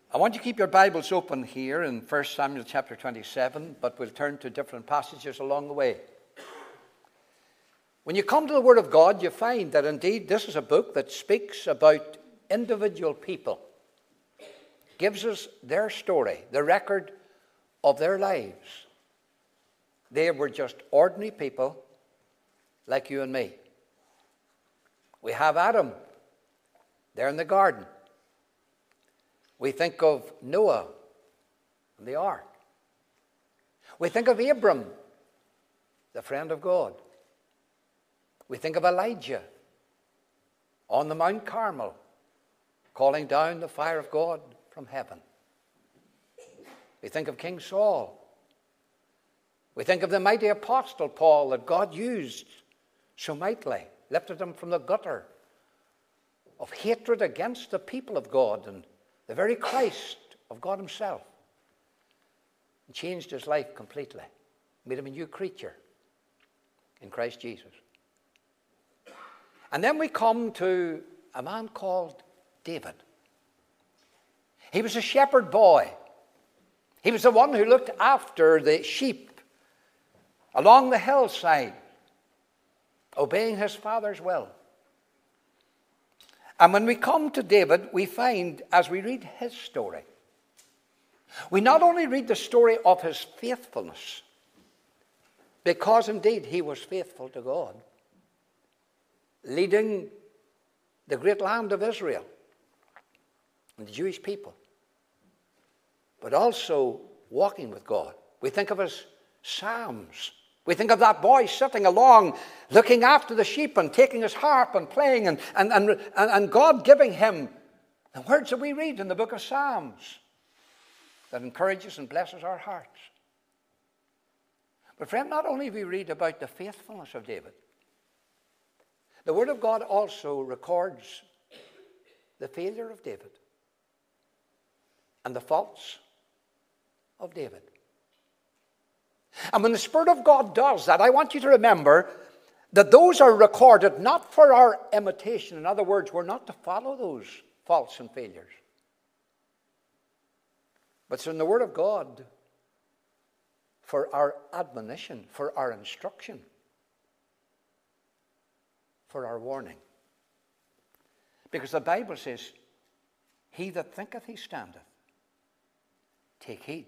I want you to keep your Bibles open here in 1 Samuel chapter 27, but we'll turn to different passages along the way. When you come to the Word of God, you find that indeed this is a book that speaks about individual people, gives us their story, the record of their lives. They were just ordinary people like you and me. We have Adam there in the garden. We think of Noah and the ark. We think of Abram, the friend of God. We think of Elijah on the Mount Carmel, calling down the fire of God from heaven. We think of King Saul. We think of the mighty apostle Paul that God used so mightily, lifted him from the gutter of hatred against the people of God and the very Christ of God himself, and changed his life completely, made him a new creature in Christ Jesus. And then we come to a man called David. He was a shepherd boy. He was the one who looked after the sheep along the hillside, obeying his father's will. And when we come to David, we find, as we read his story, we not only read the story of his faithfulness, because indeed he was faithful to God, leading the great land of Israel and the Jewish people, but also walking with God. We think of his Psalms. We think of that boy sitting along, looking after the sheep and taking his harp and playing, and God giving him the words that we read in the book of Psalms that encourages and blesses our hearts. But friend, not only do we read about the faithfulness of David, the Word of God also records the failure of David and the faults of David. And when the Spirit of God does that, I want you to remember that those are recorded not for our imitation. In other words, we're not to follow those faults and failures. But it's in the Word of God for our admonition, for our instruction, for our warning. Because the Bible says, he that thinketh he standeth, take heed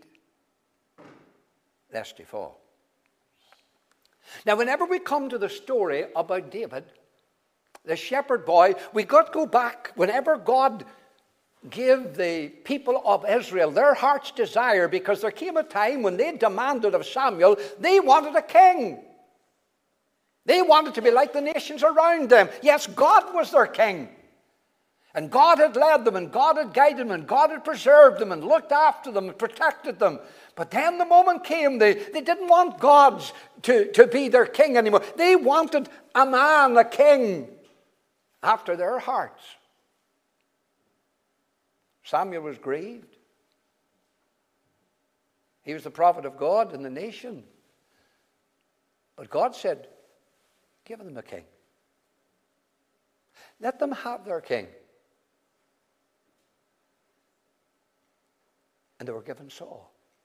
lest he fall. Now, whenever we come to the story about David, the shepherd boy, we got to go back. Whenever God gave the people of Israel their heart's desire, because there came a time when they demanded of Samuel, they wanted a king. They wanted to be like the nations around them. Yes, God was their king. And God had led them, and God had guided them, and God had preserved them, and looked after them, and protected them. But then the moment came, they didn't want God to be their king anymore. They wanted a man, a king, after their hearts. Samuel was grieved. He was the prophet of God in the nation. But God said, give them a king. Let them have their king. And they were given Saul.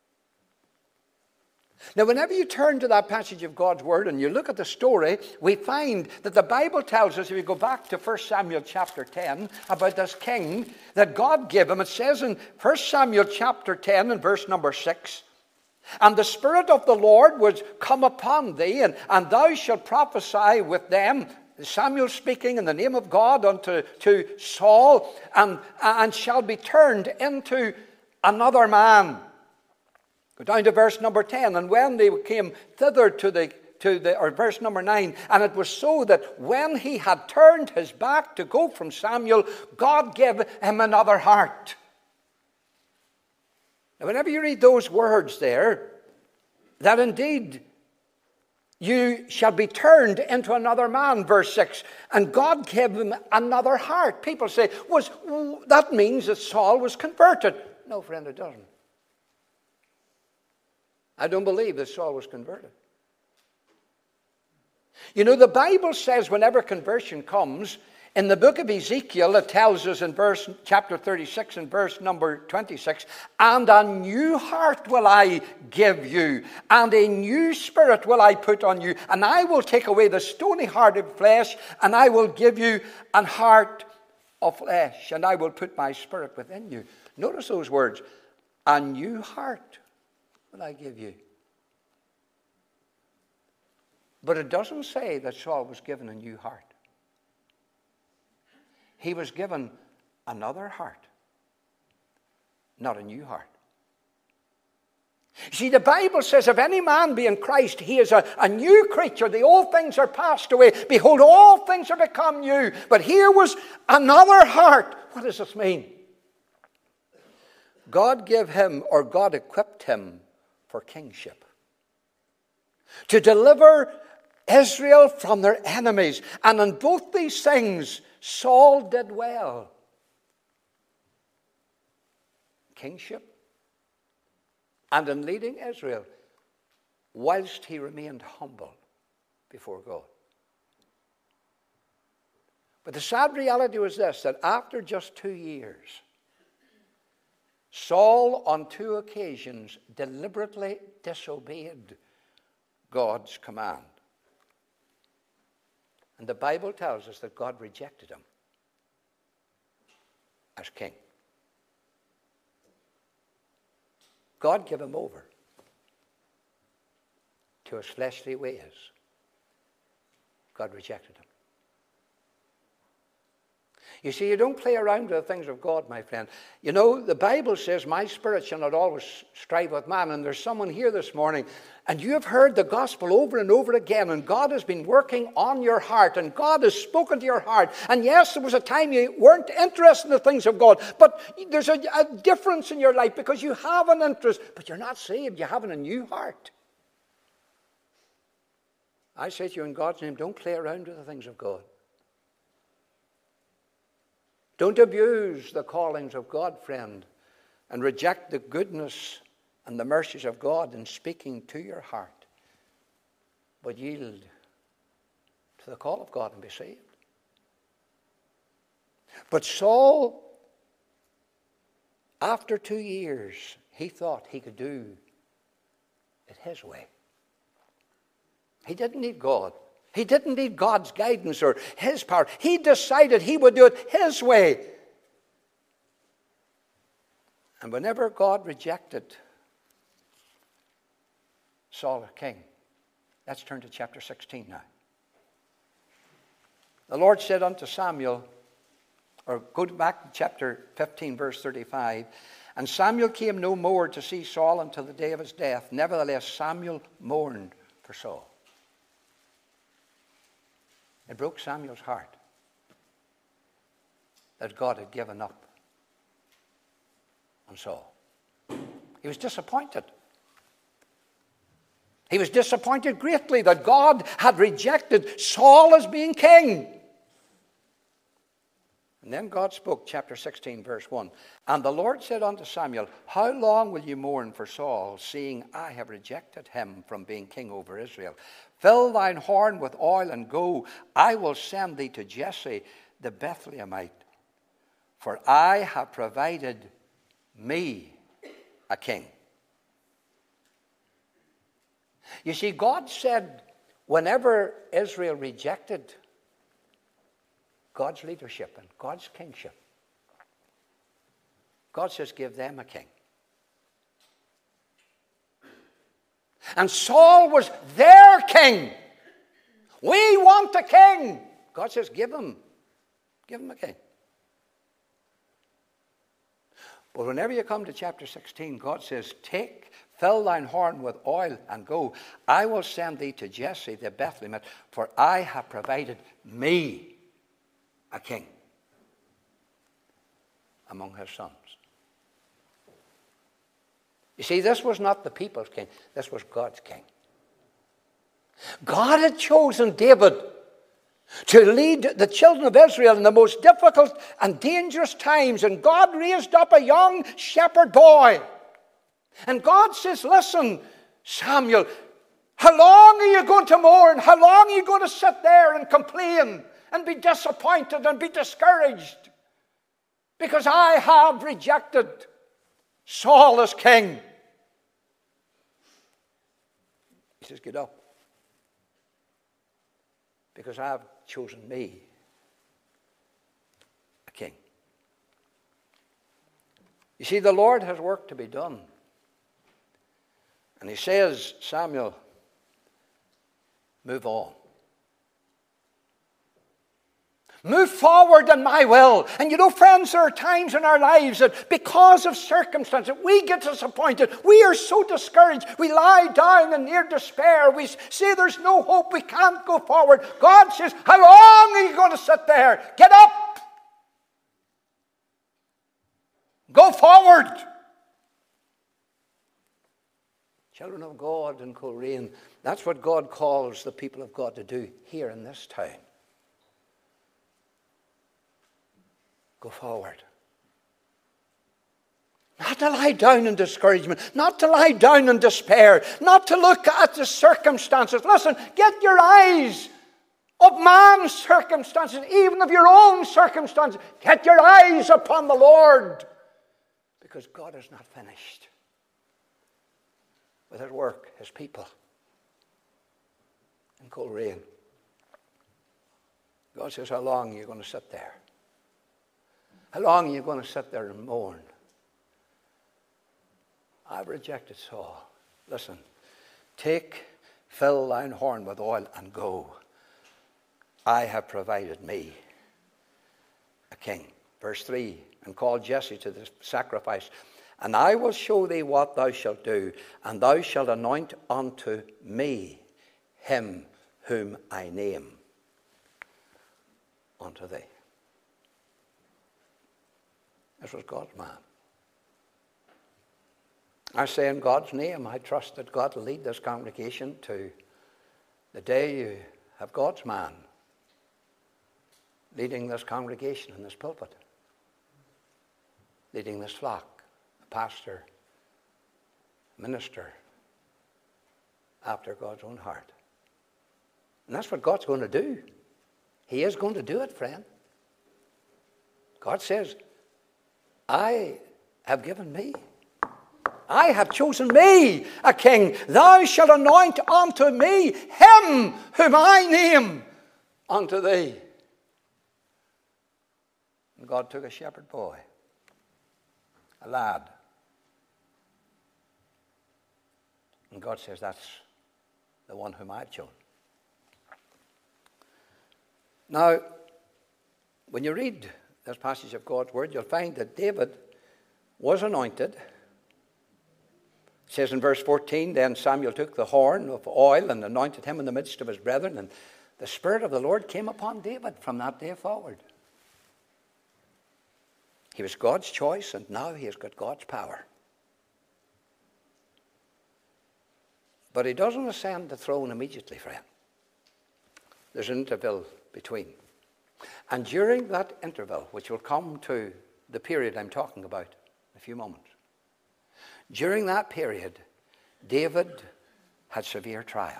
Now, whenever you turn to that passage of God's Word and you look at the story, we find that the Bible tells us, if you go back to 1 Samuel chapter 10, about this king that God gave him. It says in 1 Samuel chapter 10 and verse number 6, and the Spirit of the Lord was come upon thee, and thou shalt prophesy with them, Samuel speaking in the name of God unto Saul, and shall be turned into another man. Go down to verse number 10. And when they came thither or verse number 9, and it was so that when he had turned his back to go from Samuel, God gave him another heart. Now, whenever you read those words there, that indeed you shall be turned into another man, verse 6, and God gave him another heart. People say, that means that Saul was converted. No, friend, it doesn't. I don't believe that Saul was converted. You know, the Bible says whenever conversion comes, In the book of Ezekiel, it tells us in chapter 36 and verse number 26, and a new heart will I give you, and a new spirit will I put on you, and I will take away the stony heart of flesh, and I will give you an heart of flesh, and I will put my spirit within you. Notice those words, a new heart will I give you. But it doesn't say that Saul was given a new heart. He was given another heart, not a new heart. See, the Bible says, if any man be in Christ, he is a new creature. The old things are passed away. Behold, all things are become new. But here was another heart. What does this mean? God gave him, or God equipped him for kingship, to deliver Israel from their enemies. And in both these things, Saul did well. Kingship and in leading Israel whilst he remained humble before God. But the sad reality was this, that after just 2 years, Saul on 2 occasions deliberately disobeyed God's command. And the Bible tells us that God rejected him as king. God gave him over to his fleshly ways. God rejected him. You see, you don't play around with the things of God, my friend. You know, the Bible says, my spirit shall not always strive with man. And there's someone here this morning, and you have heard the gospel over and over again, and God has been working on your heart, and God has spoken to your heart. And yes, there was a time you weren't interested in the things of God, but there's a difference in your life because you have an interest, but you're not saved. You have a new heart. I say to you in God's name, don't play around with the things of God. Don't abuse the callings of God, friend, and reject the goodness and the mercies of God in speaking to your heart. But yield to the call of God and be saved. But Saul, after 2 years, he thought he could do it his way. He didn't need God. He didn't need God's guidance or his power. He decided he would do it his way. And whenever God rejected Saul as king, let's turn to chapter 16 now. The Lord said unto Samuel, or go back to chapter 15, verse 35, and Samuel came no more to see Saul until the day of his death. Nevertheless, Samuel mourned for Saul. It broke Samuel's heart that God had given up on Saul. He was disappointed. He was disappointed greatly that God had rejected Saul as being king. And then God spoke, chapter 16, verse 1. And the Lord said unto Samuel, how long will you mourn for Saul, seeing I have rejected him from being king over Israel? Fill thine horn with oil and go. I will send thee to Jesse the Bethlehemite, for I have provided me a king. You see, God said whenever Israel rejected God's leadership and God's kingship, God says, give them a king. And Saul was their king. We want a king. God says, give him a king. But whenever you come to chapter 16, God says, fill thine horn with oil and go. I will send thee to Jesse the Bethlehemite, for I have provided me a king among his sons. You see, this was not the people's king. This was God's king. God had chosen David to lead the children of Israel in the most difficult and dangerous times. And God raised up a young shepherd boy. And God says, listen, Samuel, how long are you going to mourn? How long are you going to sit there and complain and be disappointed and be discouraged because I have rejected Saul as king. He says, get up, because I have chosen me a king. You see, the Lord has work to be done. And he says, Samuel, move on. Move forward in my will. And you know, friends, there are times in our lives that because of circumstances, we get disappointed. We are so discouraged. We lie down in near despair. We say there's no hope. We can't go forward. God says, how long are you going to sit there? Get up. Go forward. Children of God in Coleraine, that's what God calls the people of God to do here in this town. Go forward. Not to lie down in discouragement, not to lie down in despair, not to look at the circumstances. Listen, get your eyes of man's circumstances, even of your own circumstances. Get your eyes upon the Lord, because God is not finished with his work, his people in Coleraine. God says, how long are you going to sit there? How long are you going to sit there and mourn? I've rejected Saul. Listen, fill thine horn with oil and go. I have provided me a king. Verse 3, and call Jesse to the sacrifice. And I will show thee what thou shalt do, and thou shalt anoint unto me him whom I name unto thee. This was God's man. I say in God's name, I trust that God will lead this congregation to the day you have God's man leading this congregation in this pulpit, leading this flock, a pastor, minister, after God's own heart. And that's what God's going to do. He is going to do it, friend. God says, I have given me. I have chosen me a king. Thou shalt anoint unto me him whom I name unto thee. And God took a shepherd boy, a lad. And God says, that's the one whom I've chosen. Now, when you read this passage of God's word, you'll find that David was anointed. It says in verse 14, then Samuel took the horn of oil and anointed him in the midst of his brethren, and the Spirit of the Lord came upon David from that day forward. He was God's choice, and now he has got God's power. But he doesn't ascend the throne immediately, friend. There's an interval between. And during that interval, which will come to the period I'm talking about in a few moments, during that period, David had severe trials.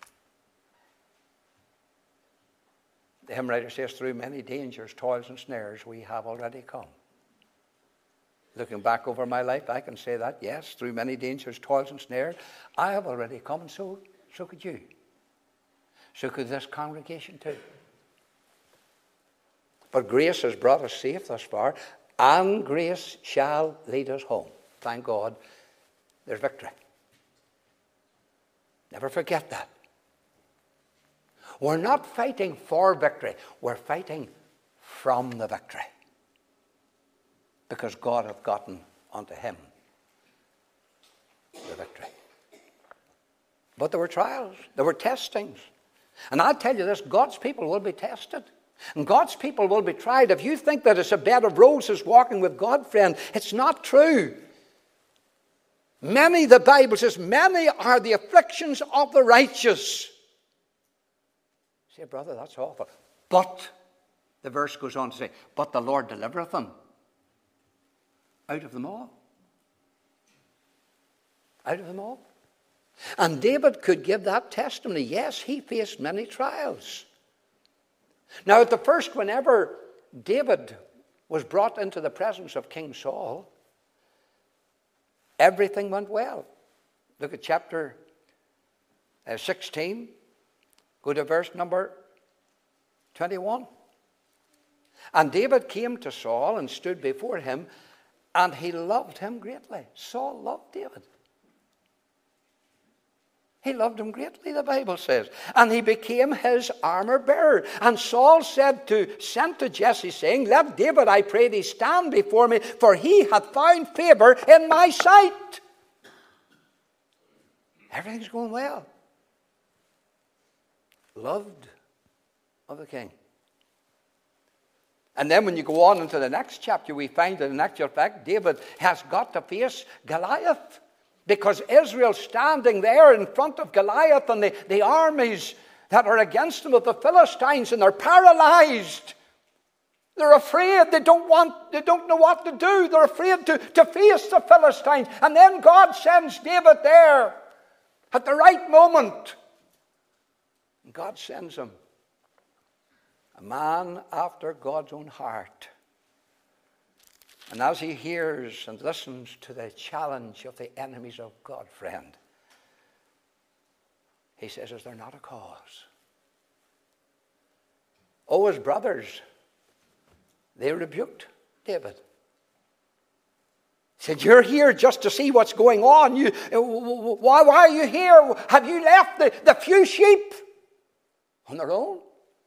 The hymn writer says, through many dangers, toils, and snares, we have already come. Looking back over my life, I can say that, yes, through many dangers, toils, and snares, I have already come, and so could you. So could this congregation too. But grace has brought us safe thus far, and grace shall lead us home. Thank God, there's victory. Never forget that. We're not fighting for victory. We're fighting from the victory. Because God hath gotten unto him the victory. But there were trials. There were testings. And I'll tell you this, God's people will be tested. And God's people will be tried. If you think that it's a bed of roses walking with God, friend, it's not true. Many, the Bible says, many are the afflictions of the righteous. Say, brother, that's awful. But, the verse goes on to say, but the Lord delivereth them out of them all. Out of them all. And David could give that testimony. Yes, he faced many trials. Now, at the first, whenever David was brought into the presence of King Saul, everything went well. Look at chapter 16. Go to verse number 21. And David came to Saul and stood before him, and he loved him greatly. Saul loved David. He loved him greatly, the Bible says. And he became his armor bearer. And Saul sent to Jesse, saying, Let David, I pray thee, stand before me, for he hath found favor in my sight. Everything's going well. Loved of the king. And then when you go on into the next chapter, we find that in actual fact, David has got to face Goliath. Because Israel's standing there in front of Goliath and the armies that are against him of the Philistines, and they're paralyzed. They're afraid. They don't know what to do. They're afraid to face the Philistines. And then God sends David there at the right moment. And God sends him a man after God's own heart. And as he hears and listens to the challenge of the enemies of God, friend, he says, Is there not a cause? Oh, his brothers, they rebuked David. Said, You're here just to see what's going on. Why are you here? Have you left the few sheep on their own?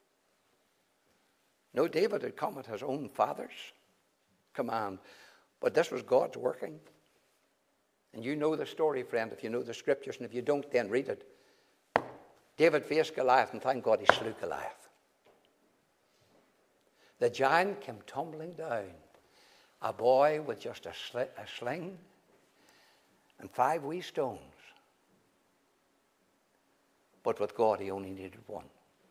No, David had come at his own father's command. But this was God's working. And you know the story, friend, if you know the scriptures. And if you don't, then read it. David faced Goliath, and thank God he slew Goliath. The giant came tumbling down. A boy with just a sling and 5 wee stones. But with God, he only needed one.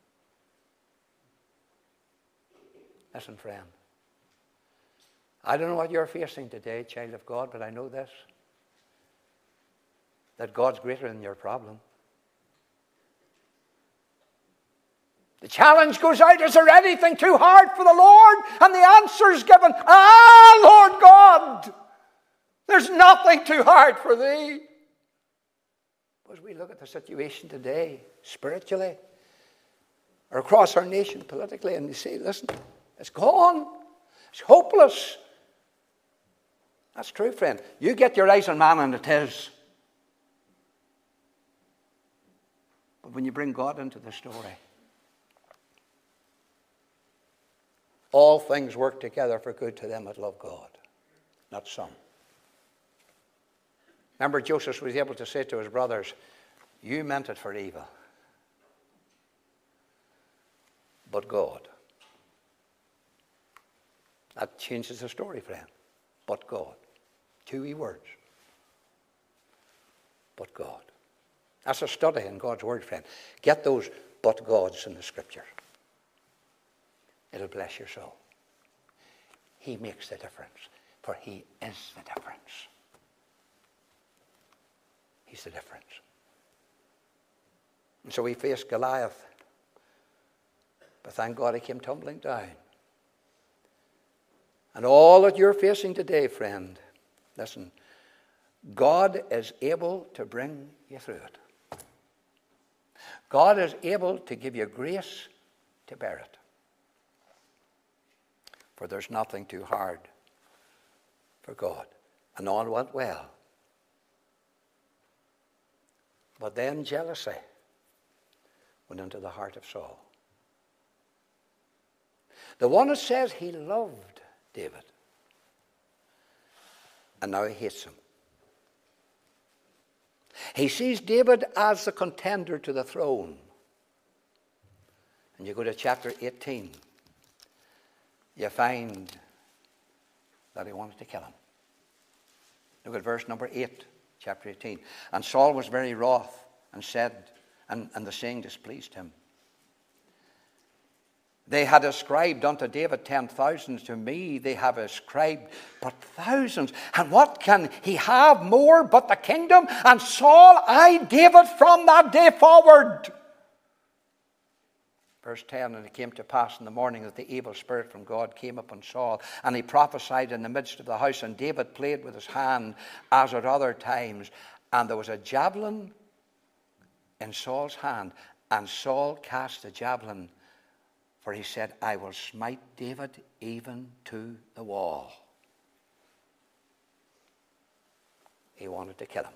Listen, friend. I don't know what you're facing today, child of God, but I know this. That God's greater than your problem. The challenge goes out, is there anything too hard for the Lord? And the answer is given, Lord God, there's nothing too hard for thee. As we look at the situation today, spiritually, or across our nation politically, and you say, listen, it's gone. It's hopeless. That's true, friend. You get your eyes on man and it is. But when you bring God into the story, all things work together for good to them that love God, not some. Remember, Joseph was able to say to his brothers, You meant it for evil, but God. That changes the story, friend. But God. 2 wee words. But God. That's a study in God's word, friend. Get those but Gods in the scripture. It'll bless your soul. He makes the difference, for he is the difference. He's the difference. And so we faced Goliath, but thank God he came tumbling down. And all that you're facing today, friend, listen, God is able to bring you through it. God is able to give you grace to bear it. For there's nothing too hard for God. And all went well. But then jealousy went into the heart of Saul. The one that says he loved David. And now he hates him. He sees David as the contender to the throne. And you go to chapter 18. You find that he wanted to kill him. Look at verse number 8, chapter 18. And Saul was very wroth and said, and the saying displeased him. They had ascribed unto David 10,000. To me they have ascribed but thousands. And what can he have more but the kingdom? And Saul eyed David from that day forward. Verse 10, and it came to pass in the morning that the evil spirit from God came upon Saul, and he prophesied in the midst of the house, and David played with his hand as at other times. And there was a javelin in Saul's hand, and Saul cast the javelin, for he said, I will smite David even to the wall. He wanted to kill him.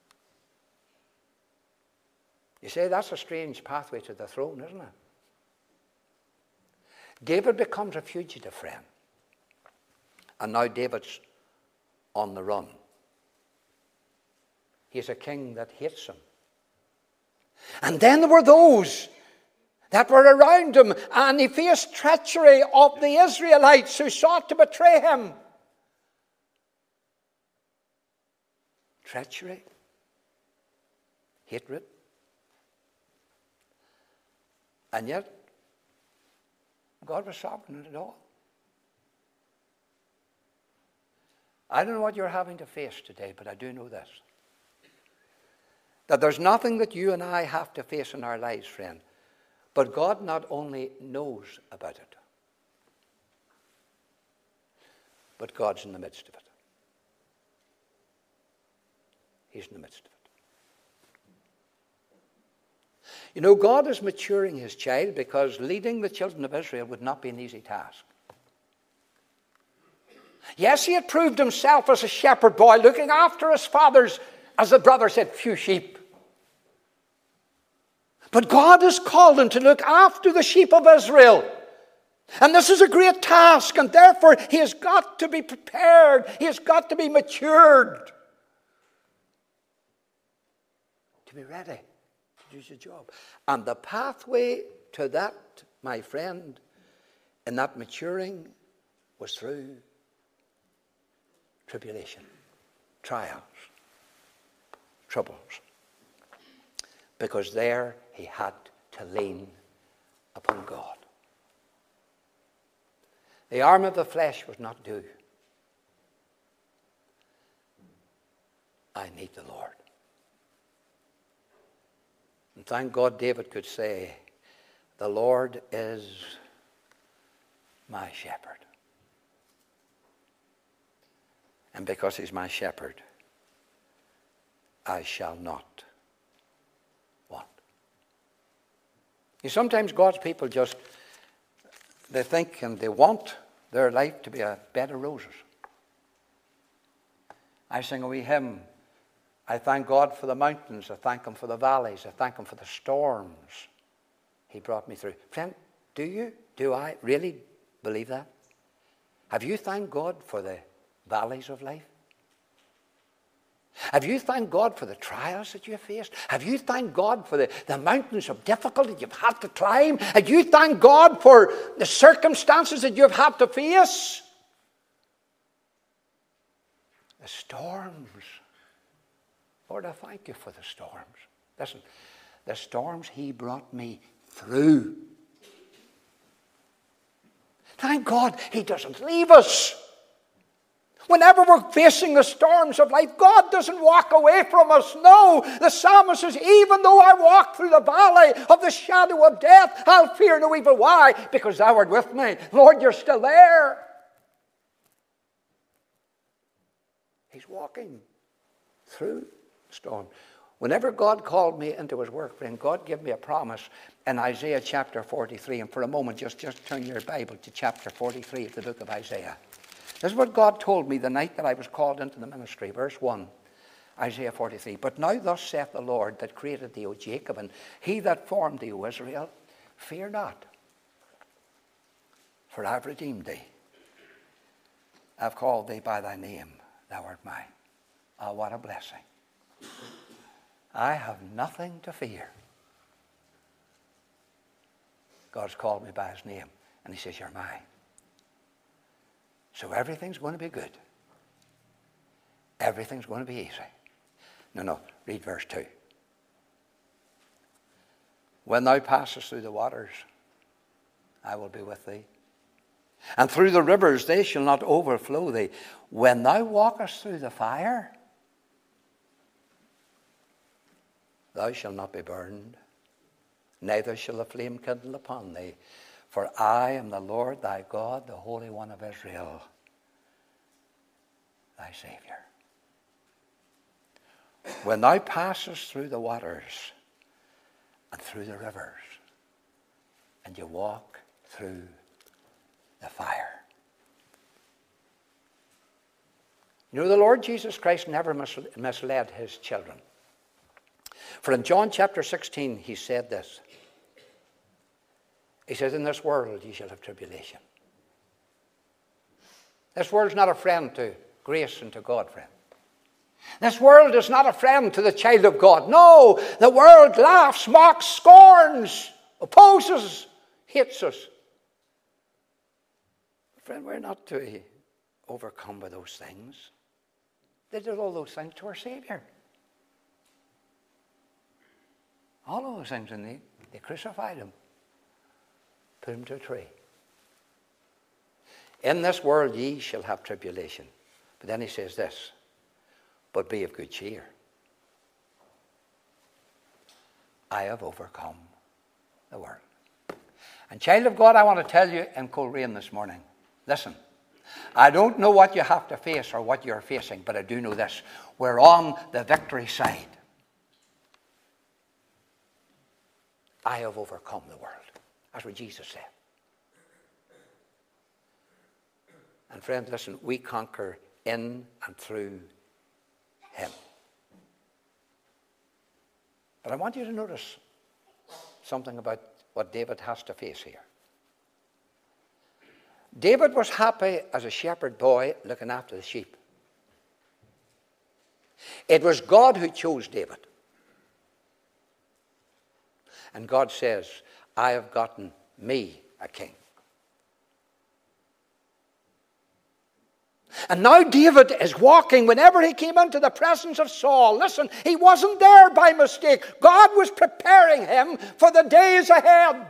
You say, that's a strange pathway to the throne, isn't it? David becomes a fugitive, friend. And now David's on the run. He's a king that hates him. And then there were those that were around him, and he faced treachery of the Israelites who sought to betray him. Treachery, hatred, and yet God was sovereign in it all. I don't know what you're having to face today, but I do know this. That there's nothing that you and I have to face in our lives, friend. But God not only knows about it, but God's in the midst of it. He's in the midst of it. You know, God is maturing his child, because leading the children of Israel would not be an easy task. Yes, he had proved himself as a shepherd boy, looking after his father's, as the brother said, few sheep. But God has called him to look after the sheep of Israel. And this is a great task, and therefore he has got to be prepared. He has got to be matured to be ready to do the job. And the pathway to that, my friend, in that maturing, was through tribulation, trials, troubles. Because there he had to lean upon God. The arm of the flesh was not due. I need the Lord. And thank God David could say, the Lord is my shepherd. And because he's my shepherd, I shall not want. Sometimes God's people just, they think and they want their life to be a bed of roses. I sing a wee hymn. I thank God for the mountains. I thank him for the valleys. I thank him for the storms he brought me through. Friend, do you? Do I really believe that? Have you thanked God for the valleys of life? Have you thanked God for the trials that you have faced? Have you thanked God for the mountains of difficulty you've had to climb? Have you thanked God for the circumstances that you've had to face? The storms. Lord, I thank you for the storms. Listen, the storms he brought me through. Thank God he doesn't leave us. Whenever we're facing the storms of life, God doesn't walk away from us. No, the psalmist says, even though I walk through the valley of the shadow of death, I'll fear no evil. Why? Because thou art with me. Lord, you're still there. He's walking through the storm. Whenever God called me into his work, friend, God gave me a promise in Isaiah chapter 43. And for a moment, just turn your Bible to chapter 43 of the book of Isaiah. This is what God told me the night that I was called into the ministry. Verse 1, Isaiah 43. But now thus saith the Lord that created thee, O Jacob, and he that formed thee, O Israel, fear not, for I have redeemed thee. I have called thee by thy name, thou art mine. Oh, what a blessing. I have nothing to fear. God's called me by his name, and he says, you're mine. So everything's going to be good. Everything's going to be easy. No, read verse 2. When thou passest through the waters, I will be with thee. And through the rivers, they shall not overflow thee. When thou walkest through the fire, thou shalt not be burned. neither shall the flame kindle upon thee. For I am the Lord thy God, the Holy One of Israel, thy Saviour. When thou passest through the waters and through the rivers, and you walk through the fire. You know, the Lord Jesus Christ never misled his children. For in John chapter 16, he said this. He says, in this world ye shall have tribulation. This world's not a friend to grace and to God, friend. This world is not a friend to the child of God. No, the world laughs, mocks, scorns, opposes, hates us. Friend, we're not to be overcome by those things. They did all those things to our Savior. All of those things, and they crucified him. Put him to a tree. In this world ye shall have tribulation. But then he says this, but be of good cheer. I have overcome the world. And child of God, I want to tell you in Coleraine this morning, listen, I don't know what you have to face or what you're facing, but I do know this. We're on the victory side. I have overcome the world. That's what Jesus said. And friend, listen, we conquer in and through him. But I want you to notice something about what David has to face here. David was happy as a shepherd boy looking after the sheep. It was God who chose David. And God says, I have gotten me a king. And now David is walking whenever he came into the presence of Saul. Listen, he wasn't there by mistake. God was preparing him for the days ahead.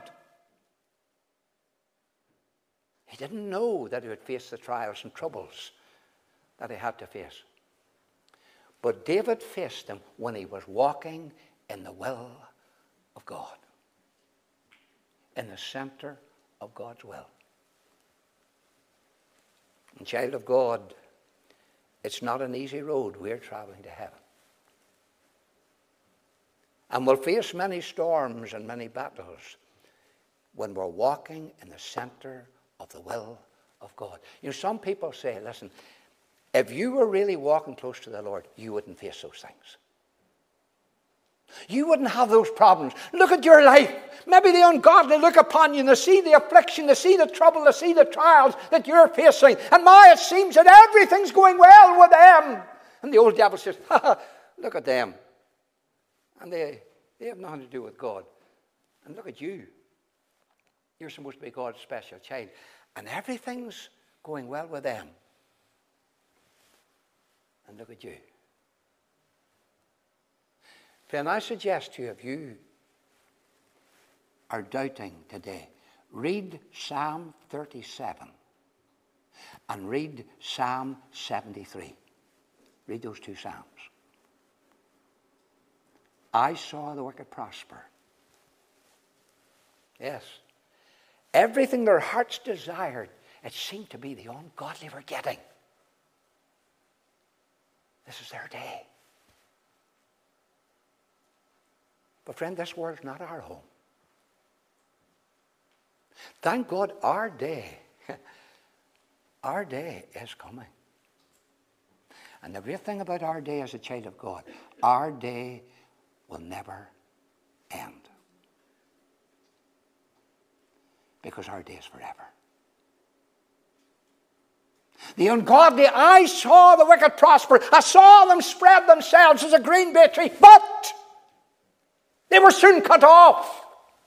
He didn't know that he would face the trials and troubles that he had to face. But David faced them when he was walking in the will of God. In the center of God's will. And child of God, it's not an easy road we're traveling to heaven. And we'll face many storms and many battles when we're walking in the center of the will of God. You know, some people say, listen, if you were really walking close to the Lord, you wouldn't face those things. You wouldn't have those problems. Look at your life. Maybe the ungodly look upon you and they see the affliction, they see the trouble, they see the trials that you're facing. And it seems that everything's going well with them. And the old devil says, look at them. And they have nothing to do with God. And look at you. You're supposed to be God's special child. And everything's going well with them. And look at you. Then I suggest to you, if you are doubting today, read Psalm 37 and read Psalm 73. Read those two Psalms. I saw the wicked prosper. Yes. Everything their hearts desired, it seemed to be the ungodly were getting. This is their day. But friend, this world's not our home. Thank God our day is coming. And the great thing about our day as a child of God, our day will never end. Because our day is forever. The ungodly, I saw the wicked prosper. I saw them spread themselves as a green bay tree, but they were soon cut off.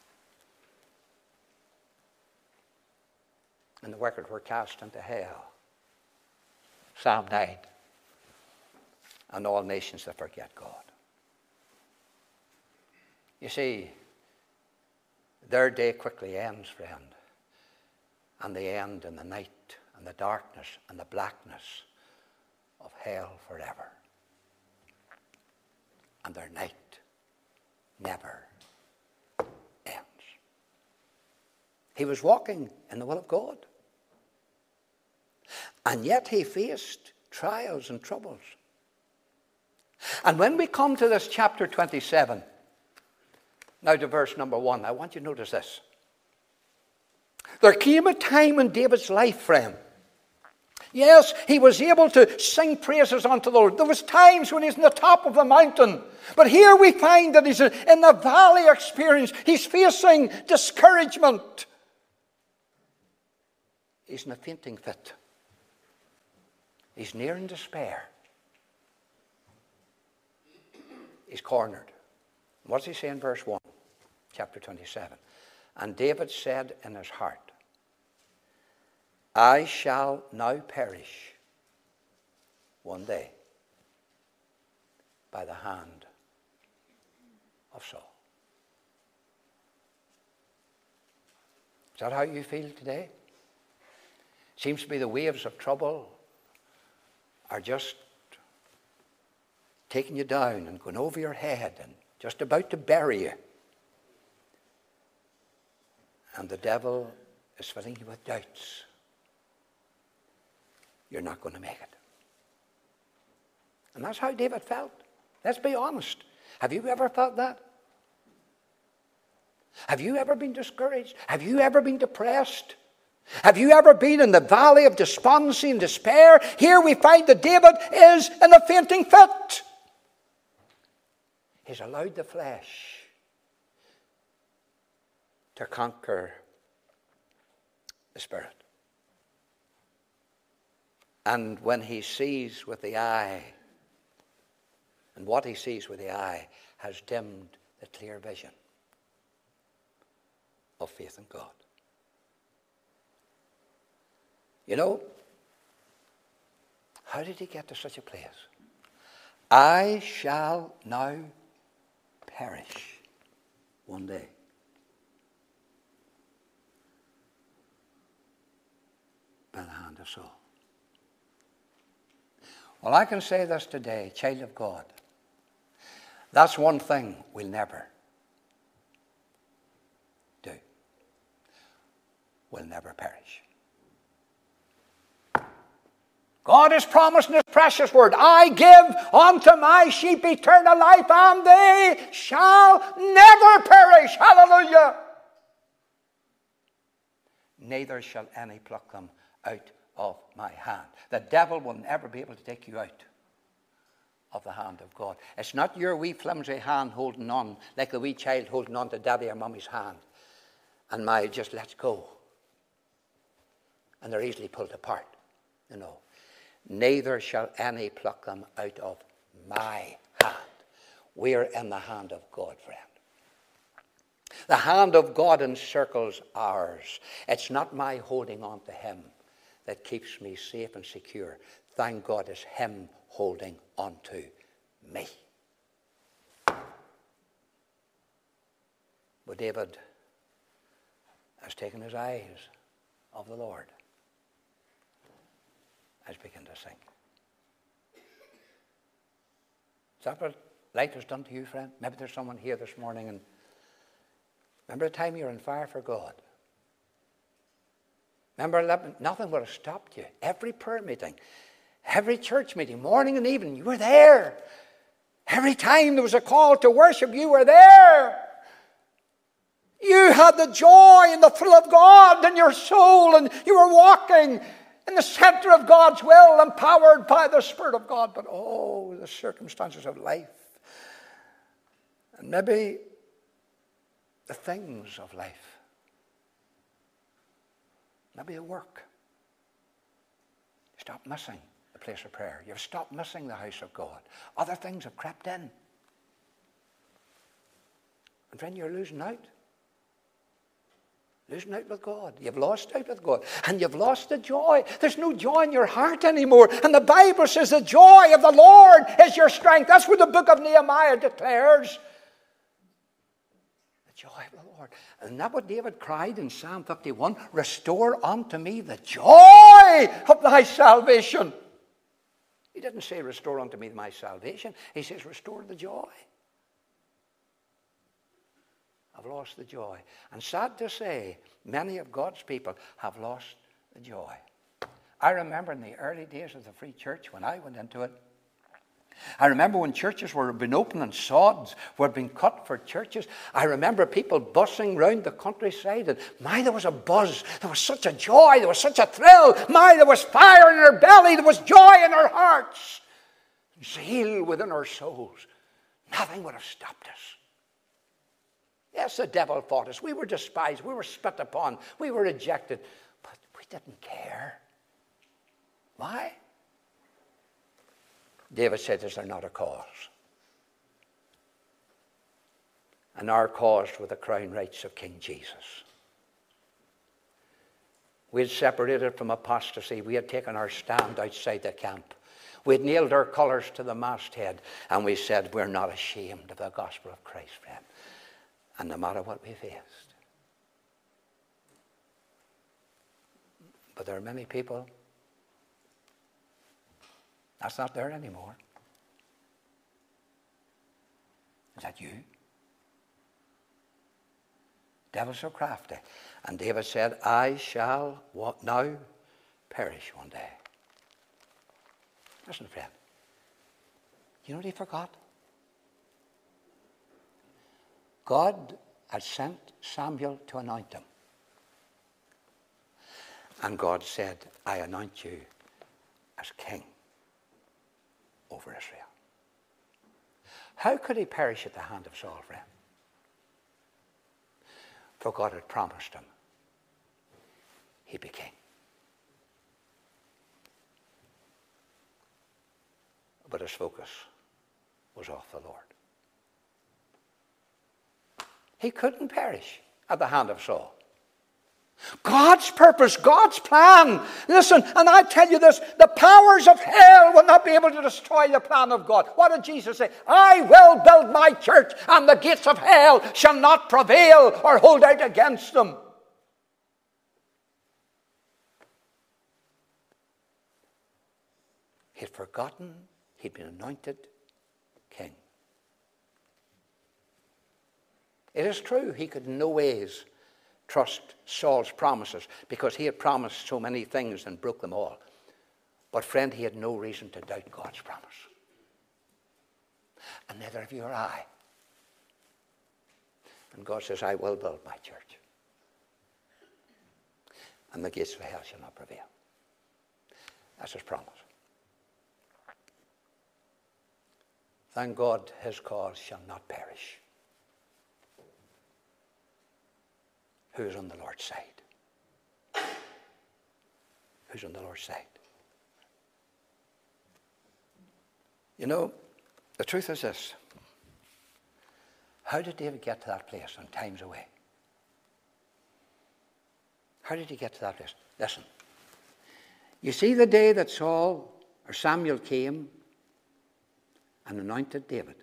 And the wicked were cast into hell. Psalm 9. And all nations that forget God. You see, their day quickly ends, friend. And they end in the night and the darkness and the blackness of hell forever. And their night never ends. He was walking in the will of God. And yet he faced trials and troubles. And when we come to this chapter 27, now to verse number 1, I want you to notice this. There came a time in David's life, friend. Yes, he was able to sing praises unto the Lord. There was times when he's on the top of the mountain. But here we find that he's in the valley experience. He's facing discouragement. He's in a fainting fit. He's nearing despair. He's cornered. What does he say in verse 1, chapter 27? And David said in his heart, I shall now perish one day by the hand of Saul. Is that how you feel today? Seems to be the waves of trouble are just taking you down and going over your head and just about to bury you. And the devil is filling you with doubts. You're not going to make it. And that's how David felt. Let's be honest. Have you ever felt that? Have you ever been discouraged? Have you ever been depressed? Have you ever been in the valley of despondency and despair? Here we find that David is in a fainting fit. He's allowed the flesh to conquer the spirit. And when he sees with the eye, and what he sees with the eye has dimmed the clear vision of faith in God. You know, how did he get to such a place? I shall now perish one day. By the hand of Saul. Well, I can say this today, child of God. That's one thing we'll never do. We'll never perish. God has promised in His precious word, I give unto my sheep eternal life, and they shall never perish. Hallelujah. Neither shall any pluck them out of my hand. The devil will never be able to take you out of the hand of God. It's not your wee flimsy hand holding on, like a wee child holding on to daddy or mummy's hand, and my just lets go. And they're easily pulled apart. You know. Neither shall any pluck them out of my hand. We're in the hand of God, friend. The hand of God encircles ours. It's not my holding on to Him that keeps me safe and secure. Thank God it's Him holding on to me. But David has taken his eyes off the Lord. Has begun to sing. Is that what light has done to you, friend? Maybe there's someone here this morning and remember the time you were on fire for God. Remember, nothing would have stopped you. Every prayer meeting, every church meeting, morning and evening, you were there. Every time there was a call to worship, you were there. You had the joy and the thrill of God in your soul, and you were walking in the center of God's will, empowered by the Spirit of God. But oh, the circumstances of life, and maybe the things of life, maybe the work. You stop missing the place of prayer. You've stopped missing the house of God. Other things have crept in. And friend, you're losing out. Losing out with God. You've lost out with God. And you've lost the joy. There's no joy in your heart anymore. And the Bible says the joy of the Lord is your strength. That's what the book of Nehemiah declares. The joy of the Lord. And that's what David cried in Psalm 51. Restore unto me the joy of thy salvation. He didn't say restore unto me my salvation. He says restore the joy of have lost the joy. And sad to say, many of God's people have lost the joy. I remember in the early days of the Free Church, when I went into it, I remember when churches were being opened and sods were being cut for churches. I remember people bussing round the countryside, and there was a buzz. There was such a joy. There was such a thrill. There was fire in our belly. There was joy in our hearts. Zeal within our souls. Nothing would have stopped us. Yes, the devil fought us. We were despised. We were spit upon. We were rejected. But we didn't care. Why? David said, is there not a cause? And our cause were the crown rights of King Jesus. We had separated from apostasy. We had taken our stand outside the camp. We had nailed our colours to the masthead. And we said, we're not ashamed of the gospel of Christ, friend. And no matter what we faced. But there are many people, that's not there anymore. Is that you? Devil's so crafty. And David said, I shall now perish one day. Listen, friend. You know what he forgot? God had sent Samuel to anoint him. And God said, I anoint you as king over Israel. How could he perish at the hand of Saul, friend? For God had promised him he'd be king. But his focus was off the Lord. He couldn't perish at the hand of Saul. God's purpose, God's plan. Listen, and I tell you this, the powers of hell will not be able to destroy the plan of God. What did Jesus say? I will build my church, and the gates of hell shall not prevail or hold out against them. He'd forgotten he'd been anointed king. It is true he could in no ways trust Saul's promises because he had promised so many things and broke them all. But friend, he had no reason to doubt God's promise. And neither have you or I. And God says, I will build my church. And the gates of hell shall not prevail. That's his promise. Thank God his cause shall not perish. Who is on the Lord's side? Who's on the Lord's side? You know, the truth is this. How did David get to that place on time's away? How did he get to that place? Listen. You see the day that Samuel came and anointed David.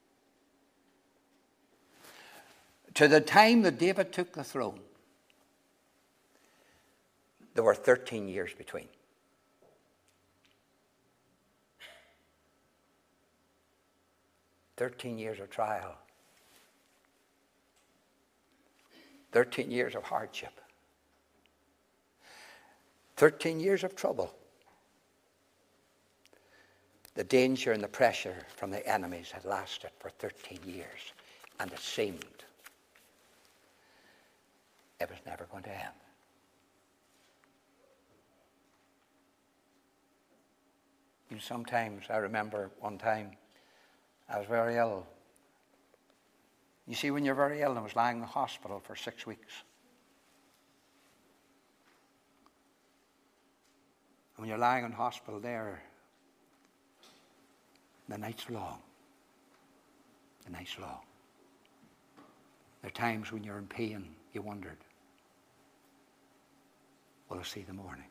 To the time that David took the throne, there were 13 years between. "13 years of trial. 13 years of hardship. 13 years of trouble. The danger and the pressure from the enemies had lasted for 13 years, and it seemed it was never going to end. Sometimes, I remember one time, I was very ill. You see, when you're very ill, I was lying in the hospital for 6 weeks. And when you're lying in hospital there, the night's long. The night's long. There are times when you're in pain, you wondered, will I see the morning?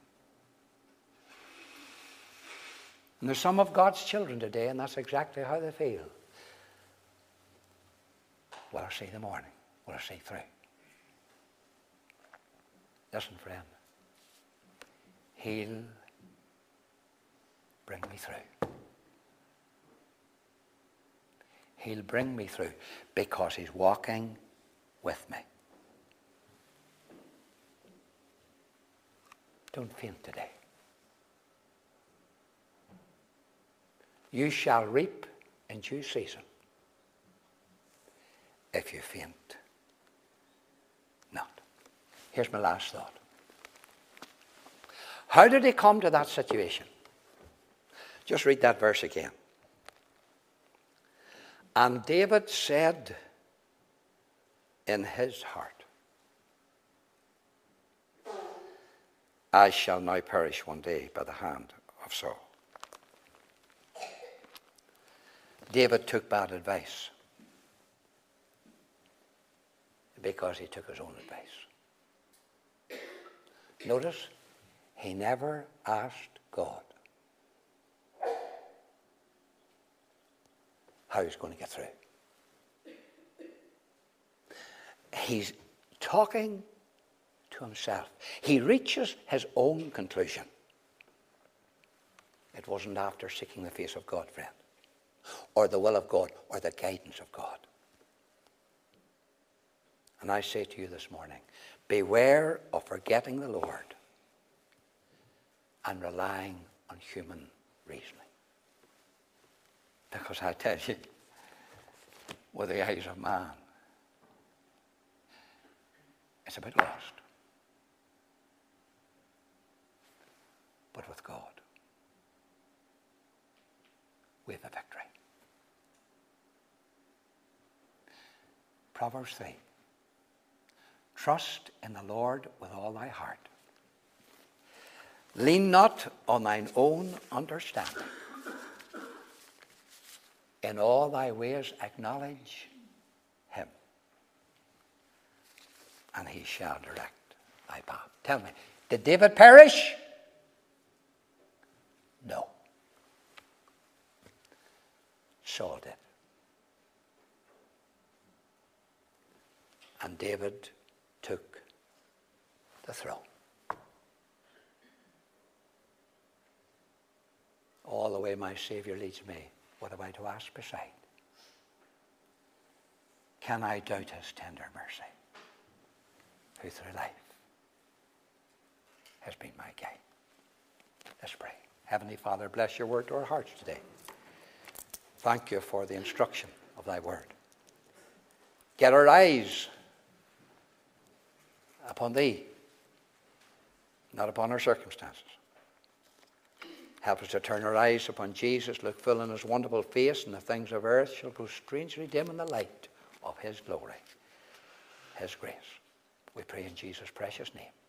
And there's some of God's children today, and that's exactly how they feel. Will I see the morning? Will I see through? Listen, friend. He'll bring me through. He'll bring me through because he's walking with me. Don't faint today. You shall reap in due season if you faint not. Here's my last thought. How did he come to that situation? Just read that verse again. And David said in his heart, I shall now perish one day by the hand of Saul. David took bad advice because he took his own advice. Notice, he never asked God how he's going to get through. He's talking to himself. He reaches his own conclusion. It wasn't after seeking the face of God, friend, or the will of God, or the guidance of God. And I say to you this morning, beware of forgetting the Lord and relying on human reasoning. Because I tell you, with the eyes of man, it's a bit lost. But with God, we have the victory. Proverbs 3. Trust in the Lord with all thy heart. Lean not on thine own understanding. In all thy ways acknowledge him, and he shall direct thy path. Tell me, did David perish? No. Saul did. And David took the throne. All the way my Saviour leads me, what have I to ask beside? Can I doubt his tender mercy, who through life has been my guide? Let's pray. Heavenly Father, bless your word to our hearts today. Thank you for the instruction of thy word. Get our eyes upon thee, not upon our circumstances. Help us to turn our eyes upon Jesus, look full in his wonderful face, and the things of earth shall grow strangely dim in the light of his glory, his grace. We pray in Jesus' precious name.